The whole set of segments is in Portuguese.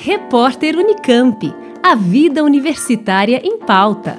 Repórter Unicamp. A vida universitária em pauta.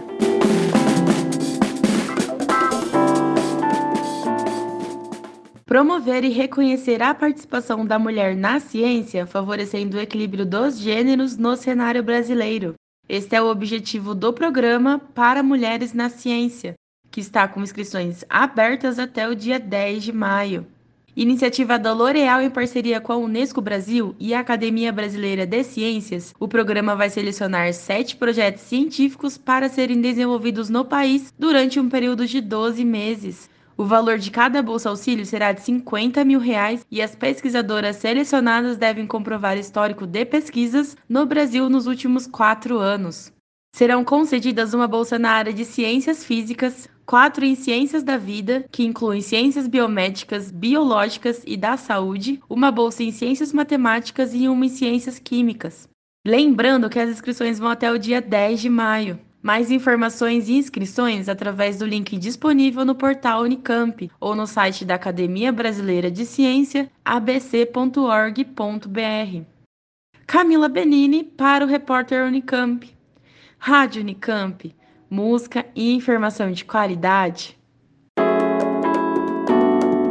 Promover e reconhecer a participação da mulher na ciência, favorecendo o equilíbrio dos gêneros no cenário brasileiro. Este é o objetivo do programa Para Mulheres na Ciência, que está com inscrições abertas até o dia 10 de maio. Iniciativa da L'Oréal em parceria com a Unesco Brasil e a Academia Brasileira de Ciências, o programa vai selecionar 7 projetos científicos para serem desenvolvidos no país durante um período de 12 meses. O valor de cada bolsa auxílio será de R$50 mil e as pesquisadoras selecionadas devem comprovar histórico de pesquisas no Brasil nos últimos 4 anos. Serão concedidas uma bolsa na área de ciências físicas, 4 em ciências da vida, que incluem ciências biomédicas, biológicas e da saúde, uma bolsa em ciências matemáticas e uma em ciências químicas. Lembrando que as inscrições vão até o dia 10 de maio. Mais informações e inscrições através do link disponível no portal Unicamp ou no site da Academia Brasileira de Ciência, abc.org.br. Camila Benini para o Repórter Unicamp. Rádio Unicamp, música e informação de qualidade.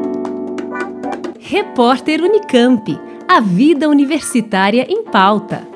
Repórter Unicamp. A vida universitária em pauta.